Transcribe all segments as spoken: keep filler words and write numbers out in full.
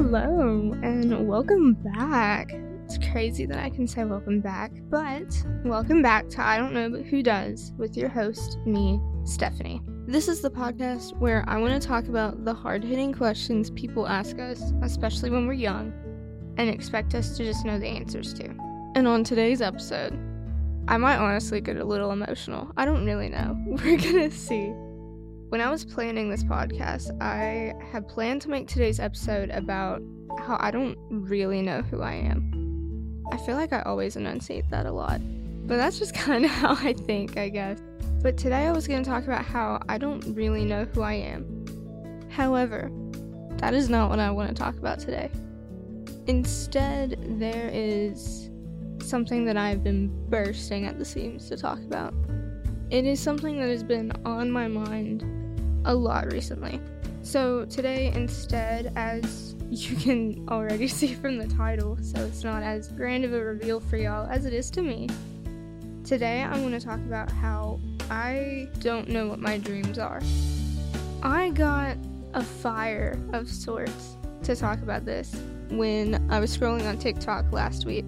Hello, and welcome back. It's crazy that I can say welcome back, but welcome back to I Don't Know But Who Does with your host, me, Stephanie. This is the podcast where I want to talk about the hard-hitting questions people ask us, especially when we're young, and expect us to just know the answers to. And on today's episode, I might honestly get a little emotional. I don't really know. We're gonna see. When I was planning this podcast, I had planned to make today's episode about how I don't really know who I am. I feel like I always enunciate that a lot, but that's just kind of how I think, I guess. But today I was going to talk about how I don't really know who I am. However, that is not what I want to talk about today. Instead, there is something that I've been bursting at the seams to talk about. It is something that has been on my mind a lot recently. So today, instead, as you can already see from the title, so it's not as grand of a reveal for y'all as it is to me, today I want to talk about how I don't know what my dreams are. I got a fire of sorts to talk about this when I was scrolling on TikTok last week.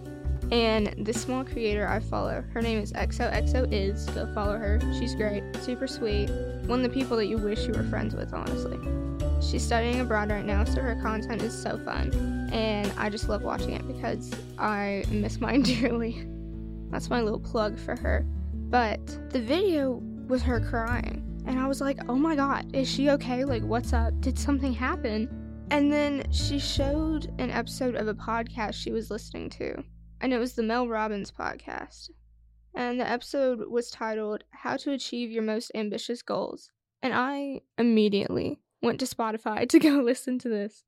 And this small creator I follow, her name is X O X O Is. Go follow her. She's great, super sweet. One of the people that you wish you were friends with, honestly. She's studying abroad right now, so her content is so fun. And I just love watching it because I miss mine dearly. That's my little plug for her. But the video was her crying. And I was like, oh my god, is she okay? Like, what's up? Did something happen? And then she showed an episode of a podcast she was listening to. And it was the Mel Robbins podcast. And the episode was titled, How to Achieve Your Most Ambitious Goals. And I immediately went to Spotify to go listen to this.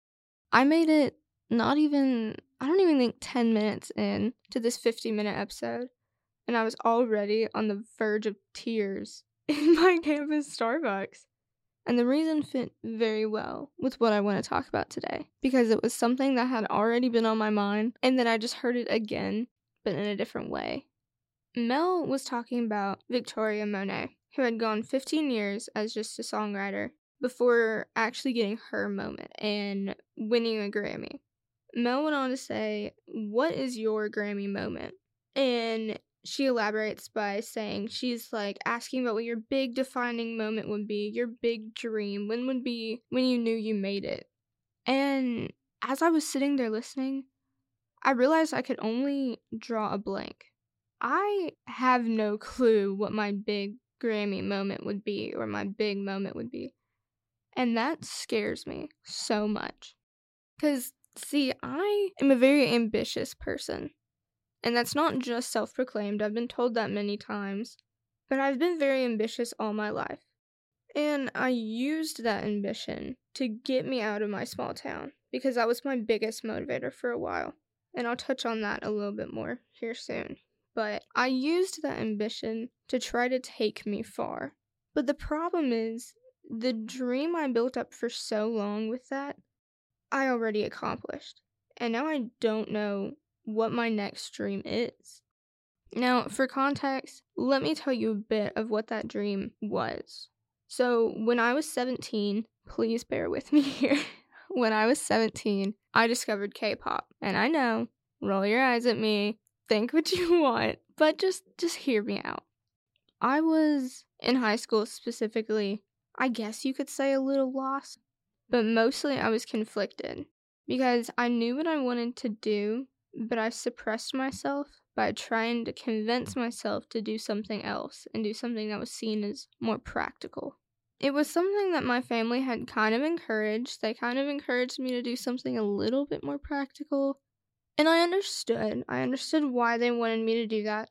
I made it not even, I don't even think ten minutes in to this fifty minute episode. And I was already on the verge of tears in my campus Starbucks. And the reason fit very well with what I want to talk about today, because it was something that had already been on my mind, and then I just heard it again, but in a different way. Mel was talking about Victoria Monet, who had gone fifteen years as just a songwriter before actually getting her moment and winning a Grammy. Mel went on to say, what is your Grammy moment? And she elaborates by saying she's like asking about what your big defining moment would be, your big dream, when would be when you knew you made it. And as I was sitting there listening, I realized I could only draw a blank. I have no clue what my big Grammy moment would be or my big moment would be. And that scares me so much. Because, see, I am a very ambitious person. And that's not just self-proclaimed, I've been told that many times, but I've been very ambitious all my life. And I used that ambition to get me out of my small town, because that was my biggest motivator for a while. And I'll touch on that a little bit more here soon. But I used that ambition to try to take me far. But the problem is, the dream I built up for so long with that, I already accomplished. And now I don't know what my next dream is. Now, for context, let me tell you a bit of what that dream was. So, when I was seventeen, please bear with me here. When I was seventeen, I discovered K-pop. And I know, roll your eyes at me, think what you want, but just, just hear me out. I was, in high school specifically, I guess you could say a little lost, but mostly I was conflicted. Because I knew what I wanted to do, but I suppressed myself by trying to convince myself to do something else and do something that was seen as more practical. It was something that my family had kind of encouraged. They kind of encouraged me to do something a little bit more practical. And I understood. I understood why they wanted me to do that.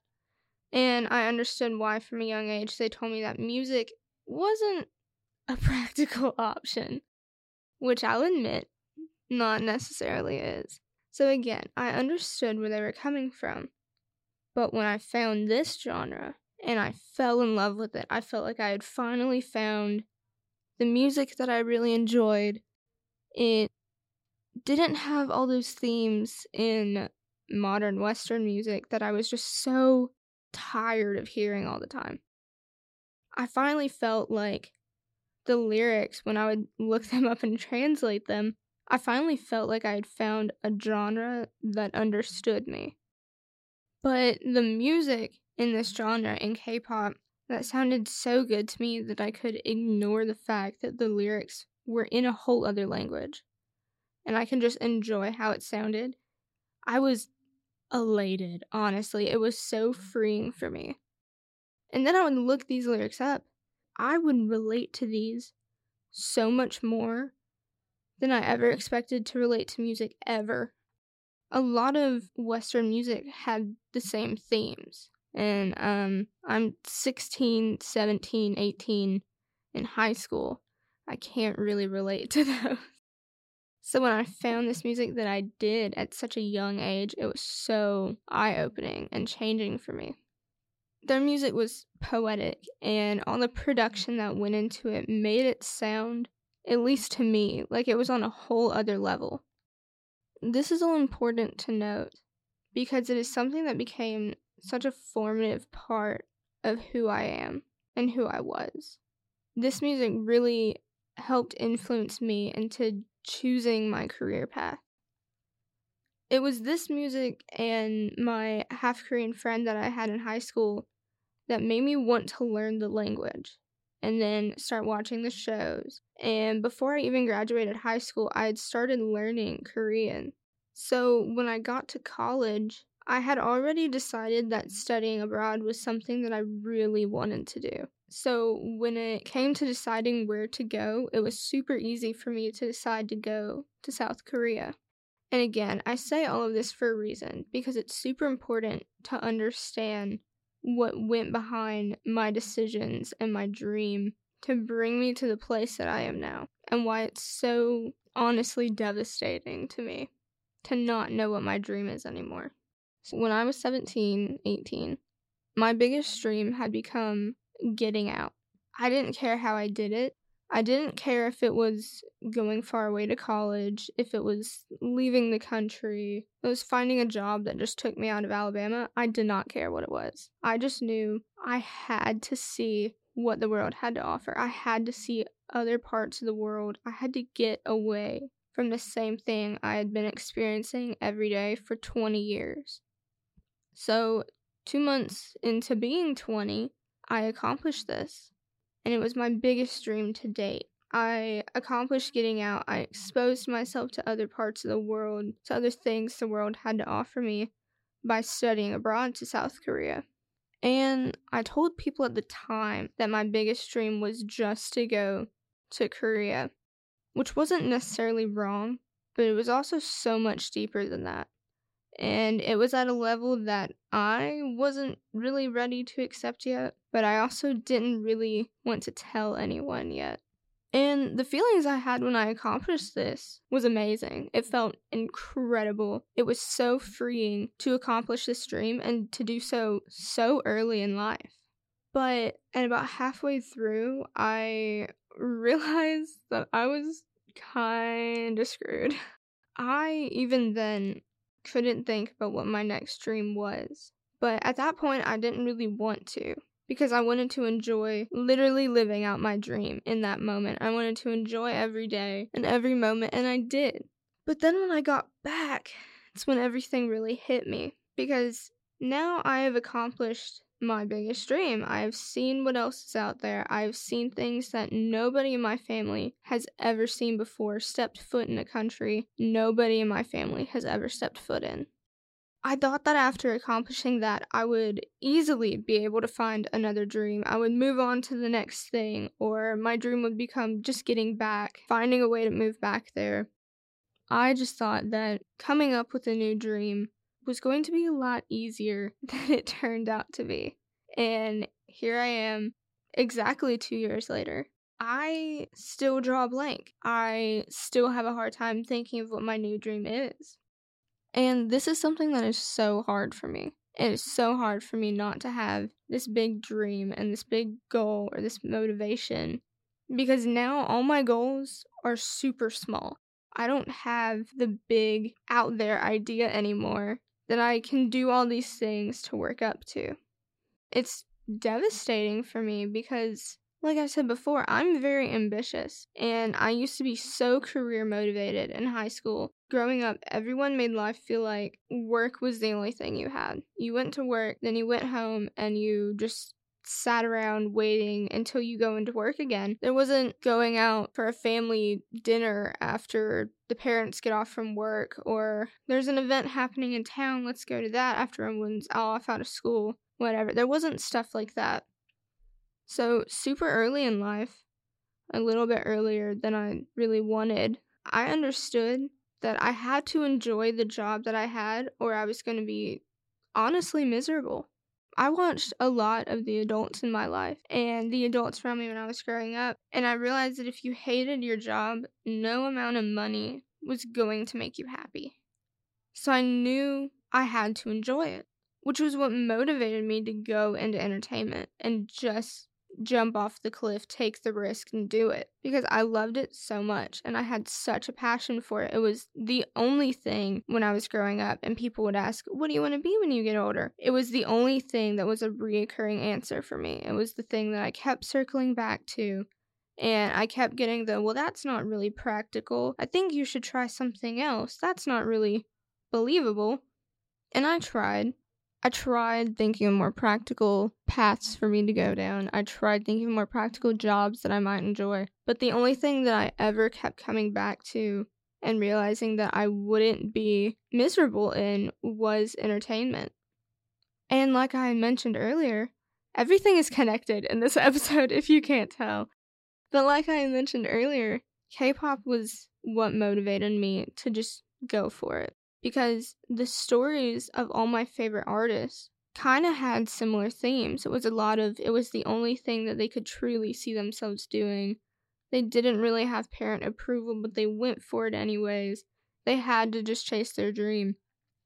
And I understood why from a young age they told me that music wasn't a practical option. Which I'll admit, not necessarily is. So again, I understood where they were coming from. But when I found this genre, and I fell in love with it, I felt like I had finally found the music that I really enjoyed. It didn't have all those themes in modern Western music that I was just so tired of hearing all the time. I finally felt like the lyrics, when I would look them up and translate them, I finally felt like I had found a genre that understood me. But the music in this genre, in K-pop, that sounded so good to me that I could ignore the fact that the lyrics were in a whole other language. And I can just enjoy how it sounded. I was elated, honestly. It was so freeing for me. And then I would look these lyrics up. I would relate to these so much more than I ever expected to relate to music ever. A lot of Western music had the same themes. And um, I'm sixteen, seventeen, eighteen in high school. I can't really relate to those. So when I found this music that I did at such a young age, it was so eye-opening and changing for me. Their music was poetic, and all the production that went into it made it sound, at least to me, like it was on a whole other level. This is all important to note, because it is something that became such a formative part of who I am and who I was. This music really helped influence me into choosing my career path. It was this music and my half-Korean friend that I had in high school that made me want to learn the language and then start watching the shows. And before I even graduated high school, I had started learning Korean. So when I got to college, I had already decided that studying abroad was something that I really wanted to do. So when it came to deciding where to go, it was super easy for me to decide to go to South Korea. And again, I say all of this for a reason, because it's super important to understand what went behind my decisions and my dream to bring me to the place that I am now, and why it's so honestly devastating to me to not know what my dream is anymore. So when I was seventeen, eighteen, my biggest dream had become getting out. I didn't care how I did it. I didn't care if it was going far away to college, if it was leaving the country, it was finding a job that just took me out of Alabama. I did not care what it was. I just knew I had to see what the world had to offer. I had to see other parts of the world. I had to get away from the same thing I had been experiencing every day for twenty years. So, two months into being twenty, I accomplished this. And it was my biggest dream to date. I accomplished getting out. I exposed myself to other parts of the world, to other things the world had to offer me by studying abroad to South Korea. And I told people at the time that my biggest dream was just to go to Korea, which wasn't necessarily wrong, but it was also so much deeper than that. And it was at a level that I wasn't really ready to accept yet, but I also didn't really want to tell anyone yet. And the feelings I had when I accomplished this was amazing. It felt incredible. It was so freeing to accomplish this dream and to do so so early in life. But at about halfway through, I realized that I was kind of screwed. I, even then, couldn't think about what my next dream was. But at that point, I didn't really want to, because I wanted to enjoy literally living out my dream in that moment. I wanted to enjoy every day and every moment, and I did. But then when I got back, it's when everything really hit me, because now I have accomplished my biggest dream. I have seen what else is out there. I have seen things that nobody in my family has ever seen before, stepped foot in a country nobody in my family has ever stepped foot in. I thought that after accomplishing that, I would easily be able to find another dream. I would move on to the next thing, or my dream would become just getting back, finding a way to move back there. I just thought that coming up with a new dream was going to be a lot easier than it turned out to be. And here I am, exactly two years later. I still draw a blank. I still have a hard time thinking of what my new dream is. And this is something that is so hard for me. It is so hard for me not to have this big dream and this big goal or this motivation, because now all my goals are super small. I don't have the big out there idea anymore that I can do all these things to work up to. It's devastating for me because Like I said before, I'm very ambitious, and I used to be so career motivated in high school. Growing up, everyone made life feel like work was the only thing you had. You went to work, then you went home, and you just sat around waiting until you go into work again. There wasn't going out for a family dinner after the parents get off from work, or there's an event happening in town, let's go to that after everyone's off out of school, whatever. There wasn't stuff like that. So super early in life, a little bit earlier than I really wanted, I understood that I had to enjoy the job that I had, or I was going to be honestly miserable. I watched a lot of the adults in my life and the adults around me when I was growing up, and I realized that if you hated your job, no amount of money was going to make you happy. So I knew I had to enjoy it, which was what motivated me to go into entertainment and just jump off the cliff, take the risk, and do it, because I loved it so much and I had such a passion for it. It was the only thing when I was growing up, and people would ask, what do you want to be when you get older? It was the only thing that was a reoccurring answer for me. It was the thing that I kept circling back to, and I kept getting the, well, that's not really practical. I think you should try something else. That's not really believable. And I tried. I tried thinking of more practical paths for me to go down. I tried thinking of more practical jobs that I might enjoy. But the only thing that I ever kept coming back to and realizing that I wouldn't be miserable in was entertainment. And like I mentioned earlier, everything is connected in this episode if you can't tell. But like I mentioned earlier, K-pop was what motivated me to just go for it. Because the stories of all my favorite artists kind of had similar themes. It was a lot of, it was the only thing that they could truly see themselves doing. They didn't really have parent approval, but they went for it anyways. They had to just chase their dream.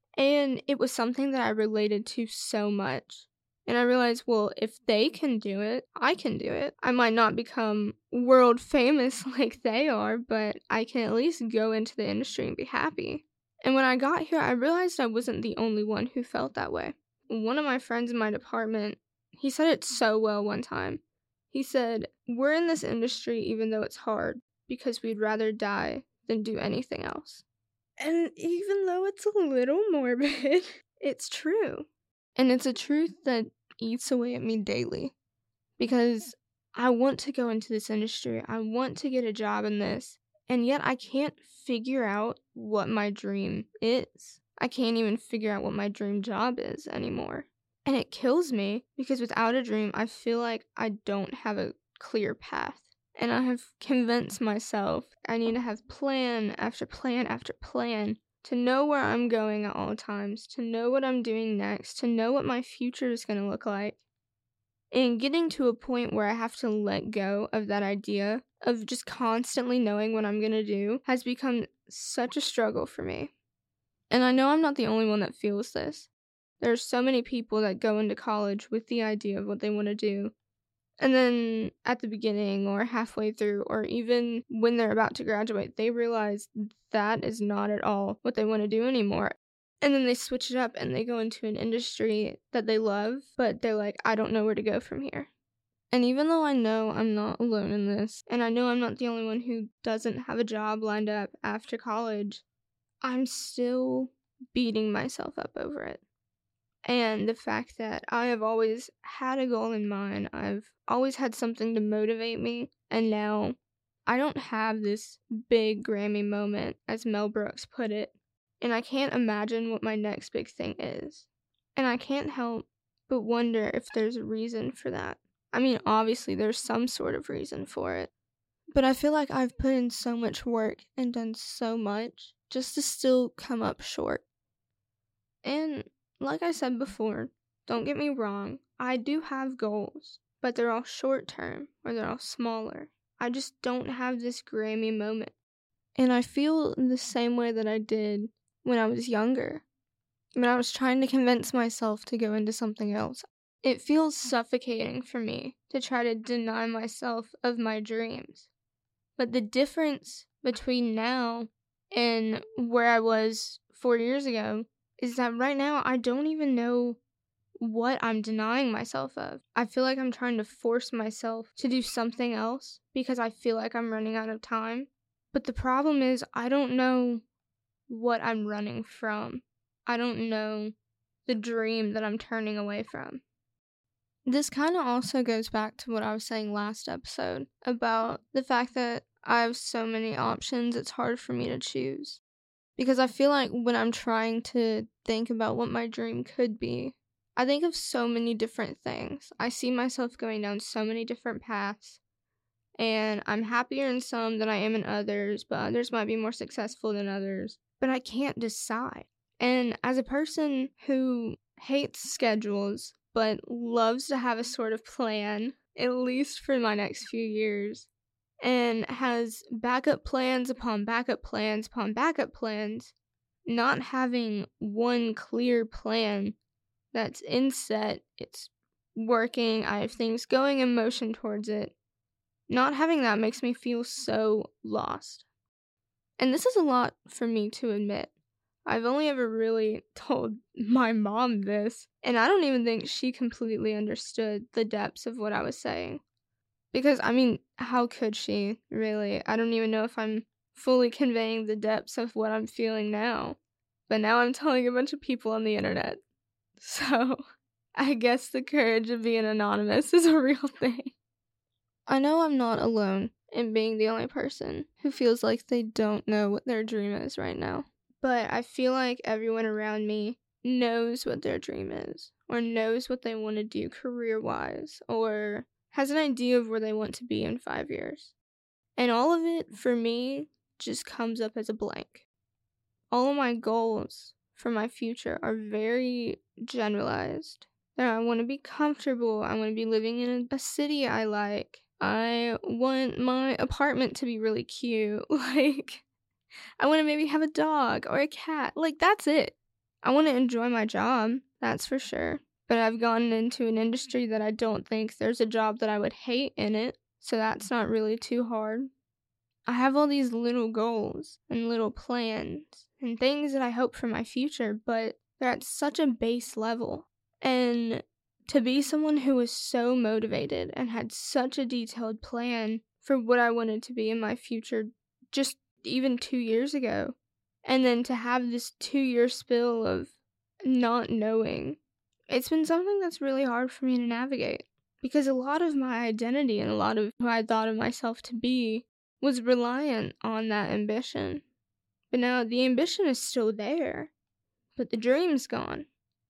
And it was something that I related to so much. And I realized, well, if they can do it, I can do it. I might not become world famous like they are, but I can at least go into the industry and be happy. And when I got here, I realized I wasn't the only one who felt that way. One of my friends in my department, he said it so well one time. He said, we're in this industry even though it's hard, because we'd rather die than do anything else. And even though it's a little morbid, it's true. And it's a truth that eats away at me daily. Because I want to go into this industry. I want to get a job in this. And yet I can't figure out what my dream is. I can't even figure out what my dream job is anymore. And it kills me because without a dream, I feel like I don't have a clear path. And I have convinced myself I need to have plan after plan after plan to know where I'm going at all times, to know what I'm doing next, to know what my future is going to look like. And getting to a point where I have to let go of that idea of just constantly knowing what I'm going to do has become such a struggle for me. And I know I'm not the only one that feels this. There are so many people that go into college with the idea of what they want to do. And then at the beginning or halfway through or even when they're about to graduate, they realize that is not at all what they want to do anymore. And then they switch it up and they go into an industry that they love, but they're like, I don't know where to go from here. And even though I know I'm not alone in this, and I know I'm not the only one who doesn't have a job lined up after college, I'm still beating myself up over it. And the fact that I have always had a goal in mind, I've always had something to motivate me, and now I don't have this big Grammy moment, as Mel Brooks put it. And I can't imagine what my next big thing is. And I can't help but wonder if there's a reason for that. I mean, obviously there's some sort of reason for it. But I feel like I've put in so much work and done so much just to still come up short. And like I said before, don't get me wrong, I do have goals, but they're all short term or they're all smaller. I just don't have this Grammy moment. And I feel the same way that I did when I was younger, when I was trying to convince myself to go into something else. It feels suffocating for me to try to deny myself of my dreams. But the difference between now and where I was four years ago is that right now I don't even know what I'm denying myself of. I feel like I'm trying to force myself to do something else because I feel like I'm running out of time. But the problem is I don't know what I'm running from. I don't know the dream that I'm turning away from. This kind of also goes back to what I was saying last episode about the fact that I have so many options, it's hard for me to choose. Because I feel like when I'm trying to think about what my dream could be, I think of so many different things. I see myself going down so many different paths, and I'm happier in some than I am in others, but others might be more successful than others. But I can't decide. And as a person who hates schedules, but loves to have a sort of plan, at least for my next few years, and has backup plans upon backup plans upon backup plans, not having one clear plan that's inset, it's working, I have things going in motion towards it, not having that makes me feel so lost. And this is a lot for me to admit. I've only ever really told my mom this, and I don't even think she completely understood the depths of what I was saying. Because, I mean, how could she, really? I don't even know if I'm fully conveying the depths of what I'm feeling now. But now I'm telling a bunch of people on the internet. So, I guess the courage of being anonymous is a real thing. I know I'm not alone in being the only person who feels like they don't know what their dream is right now. But I feel like everyone around me knows what their dream is, or knows what they want to do career-wise, or has an idea of where they want to be in five years. And all of it, for me, just comes up as a blank. All of my goals for my future are very generalized. That I want to be comfortable, I want to be living in a, a city I like, I want my apartment to be really cute, like, I want to maybe have a dog or a cat, like, that's it. I want to enjoy my job, that's for sure. But I've gone into an industry that I don't think there's a job that I would hate in it, so that's not really too hard. I have all these little goals and little plans and things that I hope for my future, but they're at such a base level. And to be someone who was so motivated and had such a detailed plan for what I wanted to be in my future just even two years ago, and then to have this two-year spill of not knowing, it's been something that's really hard for me to navigate, because a lot of my identity and a lot of who I thought of myself to be was reliant on that ambition. But now the ambition is still there, but the dream's gone.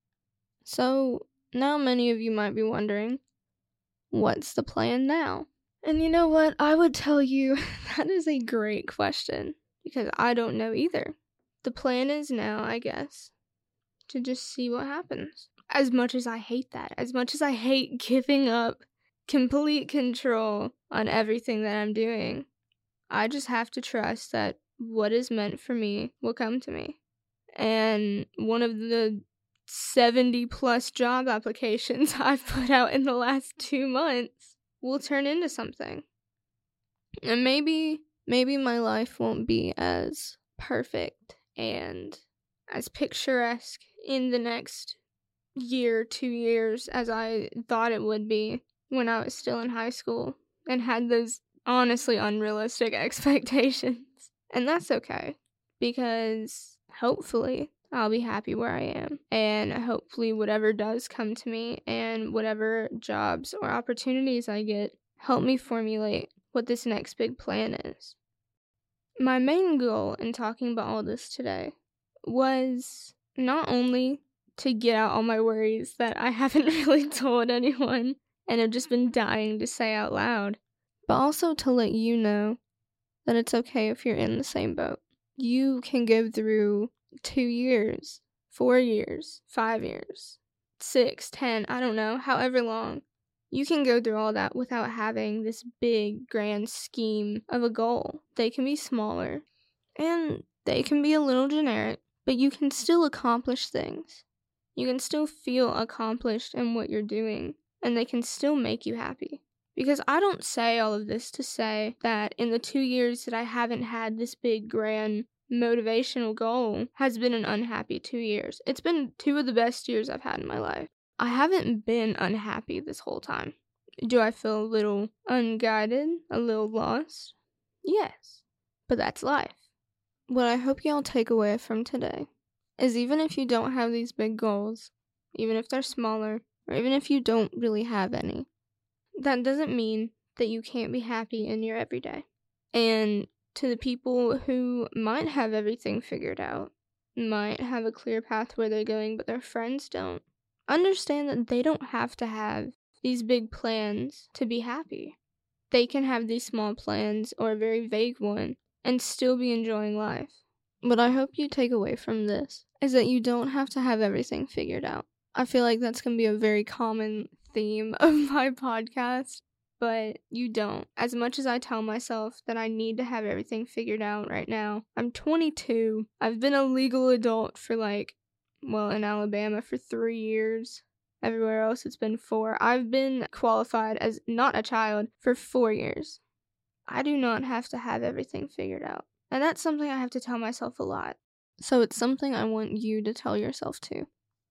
So now many of you might be wondering, what's the plan now? And you know what? I would tell you that is a great question, because I don't know either. The plan is now, I guess, to just see what happens. As much as I hate that, as much as I hate giving up complete control on everything that I'm doing, I just have to trust that what is meant for me will come to me. And one of the seventy plus job applications I've put out in the last two months will turn into something. And maybe, maybe my life won't be as perfect and as picturesque in the next year, two years as I thought it would be when I was still in high school and had those honestly unrealistic expectations. And that's okay, because hopefully I'll be happy where I am, and hopefully whatever does come to me and whatever jobs or opportunities I get help me formulate what this next big plan is. My main goal in talking about all this today was not only to get out all my worries that I haven't really told anyone and have just been dying to say out loud, but also to let you know that it's okay if you're in the same boat. You can go through two years, four years, five years, six, ten, I don't know, however long. You can go through all that without having this big, grand scheme of a goal. They can be smaller, and they can be a little generic, but you can still accomplish things. You can still feel accomplished in what you're doing, and they can still make you happy. Because I don't say all of this to say that in the two years that I haven't had this big, grand, motivational goal has been an unhappy two years. It's been two of the best years I've had in my life. I haven't been unhappy this whole time. Do I feel a little unguided, a little lost? Yes, but that's life. What I hope y'all take away from today is even if you don't have these big goals, even if they're smaller, or even if you don't really have any, that doesn't mean that you can't be happy in your everyday. And to the people who might have everything figured out, might have a clear path where they're going, but their friends don't, understand that they don't have to have these big plans to be happy. They can have these small plans or a very vague one and still be enjoying life. What I hope you take away from this is that you don't have to have everything figured out. I feel like that's going to be a very common theme of my podcast, but you don't. As much as I tell myself that I need to have everything figured out right now, I'm twenty-two. I've been a legal adult for like, well, in Alabama for three years. Everywhere else it's been four. I've been qualified as not a child for four years. I do not have to have everything figured out. And that's something I have to tell myself a lot. So it's something I want you to tell yourself too.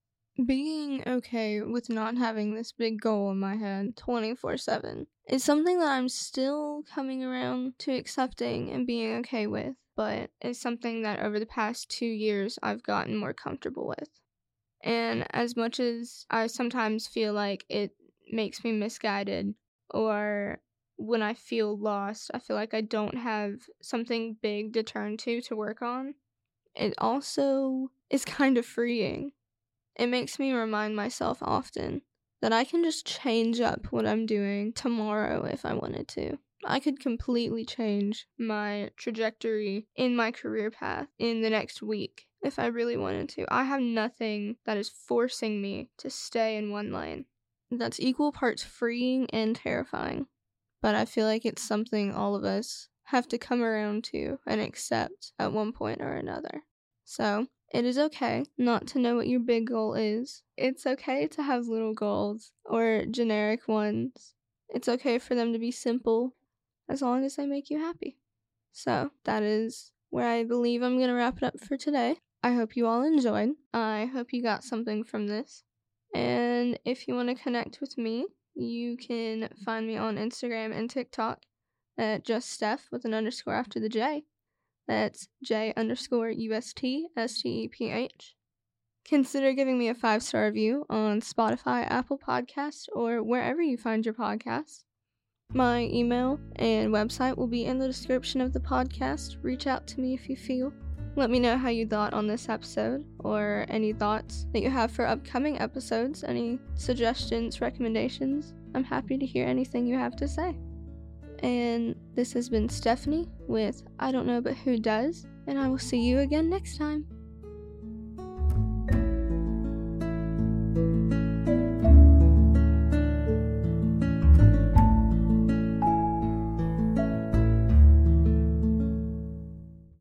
Being okay with not having this big goal in my head twenty-four seven is something that I'm still coming around to accepting and being okay with, but it's something that over the past two years I've gotten more comfortable with. And as much as I sometimes feel like it makes me misguided, or when I feel lost, I feel like I don't have something big to turn to to work on, it also is kind of freeing. It makes me remind myself often that I can just change up what I'm doing tomorrow if I wanted to. I could completely change my trajectory in my career path in the next week if I really wanted to. I have nothing that is forcing me to stay in one lane. That's equal parts freeing and terrifying. But I feel like it's something all of us have to come around to and accept at one point or another. So, it is okay not to know what your big goal is. It's okay to have little goals or generic ones. It's okay for them to be simple as long as they make you happy. So, that is where I believe I'm going to wrap it up for today. I hope you all enjoyed. I hope you got something from this. And if you want to connect with me, you can find me on Instagram and TikTok at just Steph with an underscore after the J. That's J underscore U S T S T E P H. Consider giving me a five-star review on Spotify, Apple Podcasts, or wherever you find your podcasts. My email and website will be in the description of the podcast. Reach out to me if you feel. Let me know how you thought on this episode, or any thoughts that you have for upcoming episodes, any suggestions, recommendations. I'm happy to hear anything you have to say. And this has been Stephanie with I Don't Know But Who Does, and I will see you again next time.